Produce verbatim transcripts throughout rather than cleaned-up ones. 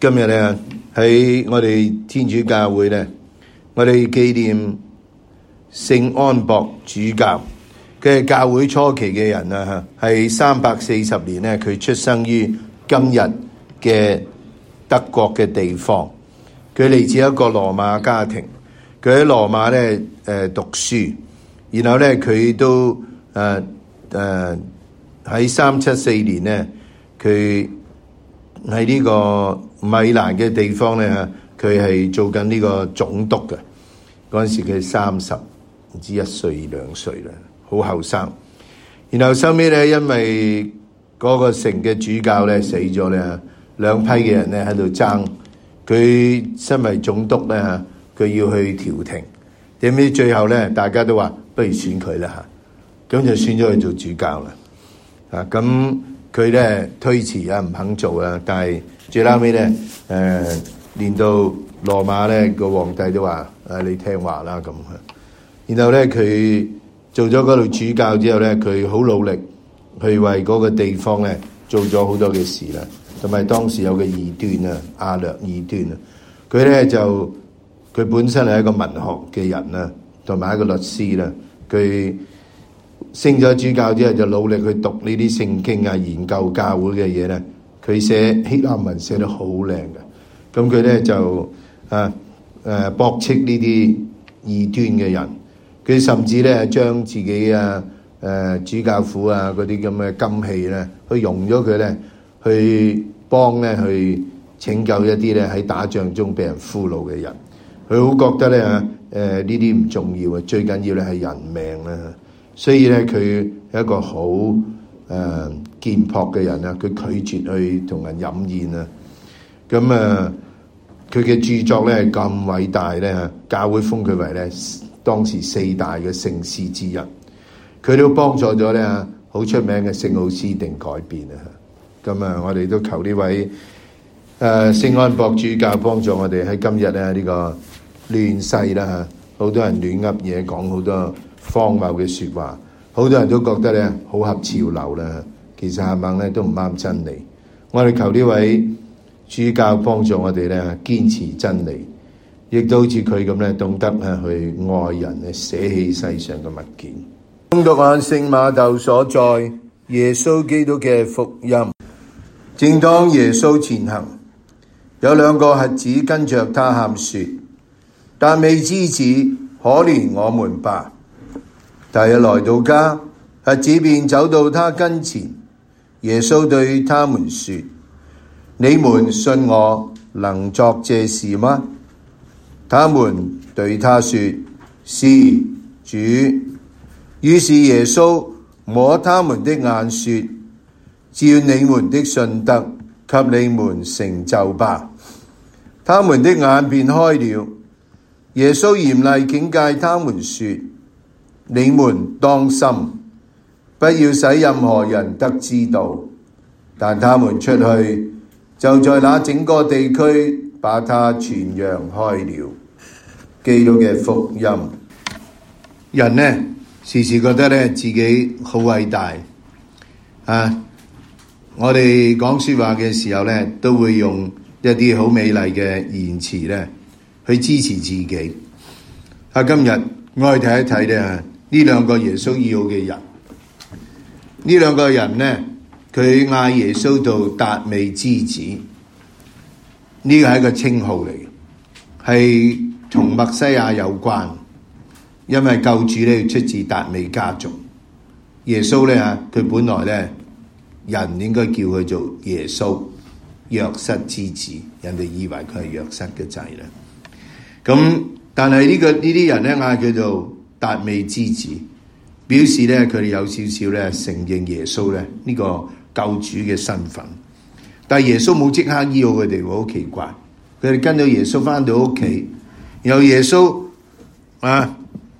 今日咧喺我哋天主教會咧，我哋紀念聖安博主教。佢係教會初期嘅人啊，係三百四十年咧，佢出生於今日嘅德國嘅地方。佢嚟自一個羅馬家庭，佢喺羅馬咧誒讀書，然後咧佢都誒誒喺三七四年咧，佢喺呢個米蘭嘅地方咧，佢係做緊呢個總督嘅。嗰陣時佢三十唔知一歲兩歲啦，好後生。然後收尾咧，因為嗰個城嘅主教咧死咗咧，兩批嘅人咧喺度爭。佢身為總督咧，佢要去調停。點知最後咧，大家都話不如選佢啦嚇，咁就選咗佢做主教啦。啊，咁佢咧推辭啊，唔肯做啦。但係最後尾咧，誒、呃、連到羅馬咧個皇帝都話：誒、啊、你聽話啦咁。然後咧佢做咗嗰度主教之後咧，佢好努力去為嗰個地方咧做咗好多嘅事啦。同埋當時有個異端啊，亞略異端啊，佢咧就佢本身係一個文學嘅人啦，同埋一個律師啦。佢升咗主教之後，就努力去讀呢啲聖經啊，研究教會嘅嘢咧。佢寫希臘文寫得好靚嘅，咁佢咧就啊誒駁斥呢啲異端嘅人。佢甚至咧將自己啊誒、呃、主教府啊嗰啲咁嘅金器咧，去用咗佢咧。去幫咧去拯救一啲咧喺打仗中被人俘虜嘅人，佢好覺得咧誒呢啲唔重要啊，最緊要咧係人命啦。所以咧佢係一個好誒儉樸嘅人啊，佢拒絕去同人飲宴啊。咁啊，佢嘅著作咧咁偉大咧，教會封佢為咧當時四大嘅聖師之一。佢都幫助咗咧好出名嘅聖奧斯定改變啊。咁啊，我哋都求呢位誒聖安博主教幫助我哋喺今日咧呢個亂世啦嚇，好多人亂噏嘢，講好多荒謬嘅説話，好多人都覺得咧好合潮流啦。其實係咪咧都唔啱真理。我哋求呢位主教幫助我哋咧堅持真理，亦都好似佢咁咧懂得咧去愛人，咧捨棄世上嘅物件。恭讀亞聖瑪竇所載耶穌基督嘅福音。正當耶穌前行，有兩個瞎子跟着他喊說：達味之子，可憐我們吧！他一來到家，瞎子便走到他跟前。耶穌對他們說：你們信我能作這事嗎？他們對他說：是，主。於是耶穌摸他們的眼說：照你們的信德，給你們成就吧。他們的眼便開了。耶穌嚴厲警戒他們說：你們當心，不要使任何人得知道。但他們出去，就在那整個地區把他傳揚開了。基督嘅福音。人呢，時時覺得咧自己好偉大啊！我哋講說話嘅時候咧，都會用一啲好美麗嘅言辭咧，去支持自己。啊，今日我哋睇一睇咧，呢兩個耶穌要嘅人，呢兩個人咧，佢嗌耶穌做達味之子，呢個係一個稱號嚟嘅，係同默西亞有關，因為救主咧出自達味家族。耶穌咧嚇，佢本來咧。人應該叫佢做耶穌，約瑟之子，人哋以為佢係約瑟嘅仔啦。咁但係呢個呢啲人咧嗌佢做達味之子，表示咧佢哋有少少咧承認耶穌咧呢個救主嘅身份。但係耶穌冇即刻醫好佢哋，好奇怪。佢哋跟到耶穌翻到屋企，然後耶穌啊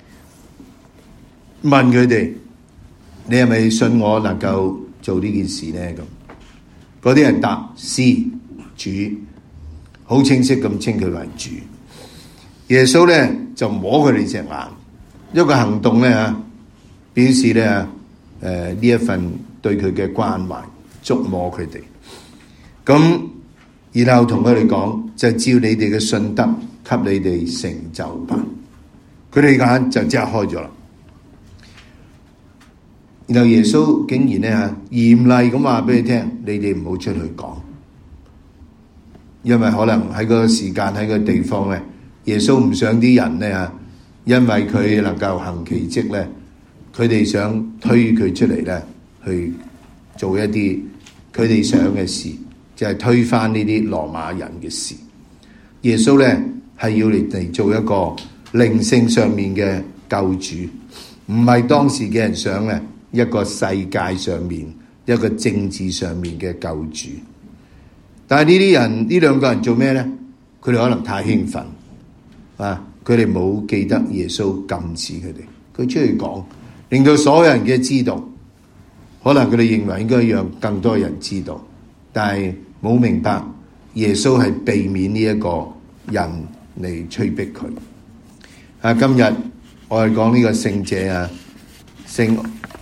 問佢哋：你係咪信我能夠做呢件事呢？咁嗰啲人答：是，主，好清晰咁稱佢為主。耶穌咧就摸佢哋隻眼，一個行動咧嚇，表示咧誒呢一份對佢嘅關懷，觸摸佢哋。咁然後同佢哋講，就照你哋嘅信德給你哋成就吧。佢哋眼就即刻開咗啦。然後耶穌竟然咧嚇嚴厲咁話俾你聽，你哋唔好出去講，因為可能喺嗰個時間喺個地方咧，耶穌唔想啲人咧嚇，因為佢能夠行奇蹟咧，佢哋想推佢出嚟咧去做一啲佢哋想嘅事，就係推翻呢啲羅馬人嘅事。耶穌咧係要你哋做一個靈性上面嘅救主，唔係當時嘅人想咧一個世界上面一個政治上面嘅救主。但係呢啲人呢兩個人做咩咧？佢哋可能太興奮啊！佢哋冇記得耶穌禁止佢哋，佢出去講，令到所有人嘅知道。可能佢哋認為應該讓更多人知道，但係冇明白耶穌係避免呢一個人嚟催逼佢。啊，今日我哋講呢個聖者啊，聖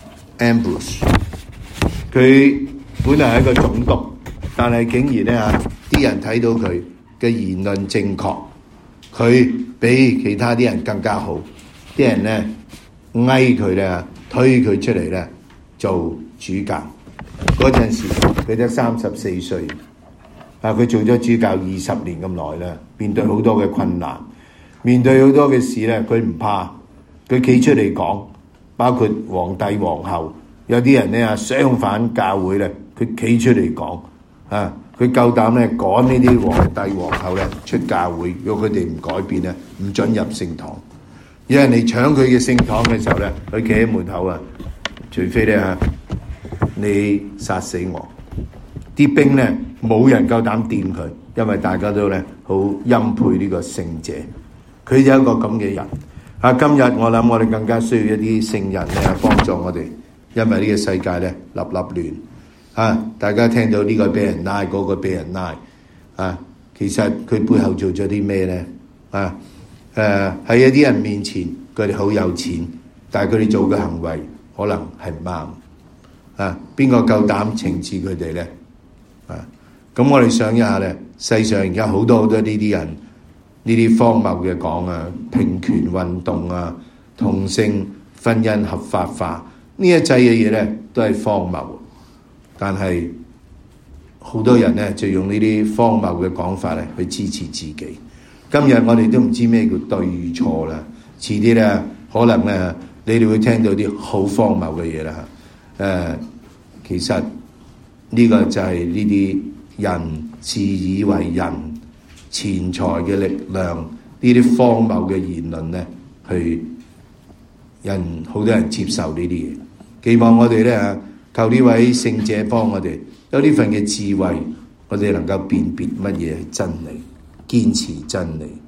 Ambrose， 佢本來係一個總督，但係竟然咧啊，啲人睇到佢嘅言論正確，佢比其他啲人更加好，啲人咧哀佢咧，推佢出嚟咧做主教。嗰陣時佢得三十四歲，啊，佢做咗主教二十年咁耐啦，面對好多嘅困難，面對好多嘅事咧，佢唔怕，佢企出嚟講，包括皇帝皇后，有啲人咧啊相反教會咧，佢企出嚟講，啊，佢夠膽咧趕呢啲皇帝皇后咧出教會，如果佢哋唔改變咧，唔准入聖堂。有人嚟搶佢嘅聖堂嘅時候咧，佢企喺門口啊，除非咧啊你殺死我，啲兵咧冇人夠膽掂佢，因為大家都咧好欽佩呢個聖者。佢就係一個咁嘅人。啊，今日我諗我哋更加需要一啲聖人咧幫助我哋，因為呢個世界咧立立亂。啊，大家聽到呢個俾人拉，嗰個俾人拉。啊，其實佢背後做咗啲咩咧？啊，誒喺一啲人面前，佢哋好有錢，但係佢哋做嘅行為可能係唔啱。啊，邊個夠膽懲治佢哋咧？啊，咁我哋想一下咧，世上而家好多好多呢啲人，呢啲荒謬嘅講啊，平權運動啊，同性婚姻合法化，呢一切嘅嘢咧都係荒謬。但係好多人咧就用呢啲荒謬嘅講法咧去支持自己。今日我哋都唔知咩叫對與錯啦，遲啲咧可能咧你哋會聽到啲好荒謬嘅嘢啦。誒、呃，其實呢個就係呢啲人自以為人錢財嘅力量，呢啲荒謬嘅言論咧，去人好多人接受呢啲嘢。希望我哋咧求呢位聖者幫我哋有呢份嘅智慧，我哋能夠辨別乜嘢係真理，堅持真理。